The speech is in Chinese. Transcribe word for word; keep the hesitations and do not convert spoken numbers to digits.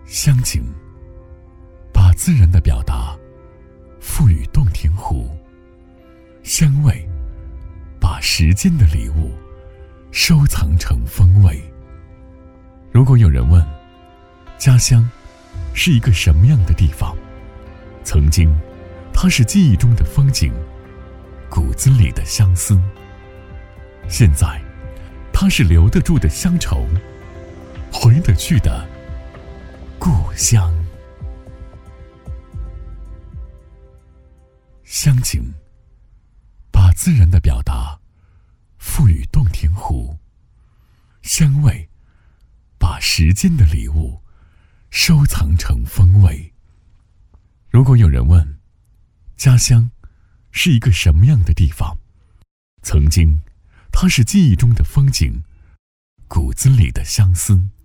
乡景把自然的表达赋予洞庭湖，香味把时间的礼物收藏成风味。如果有人问家乡是一个什么样的地方，曾经它是记忆中的风景，骨子里的相思，现在它是留得住的乡愁，回得去的故乡。乡景把自然的表达赋予洞庭湖，香味把时间的礼物收藏成风味。如果有人问家乡是一个什么样的地方，曾经它是记忆中的风景，骨子里的相思，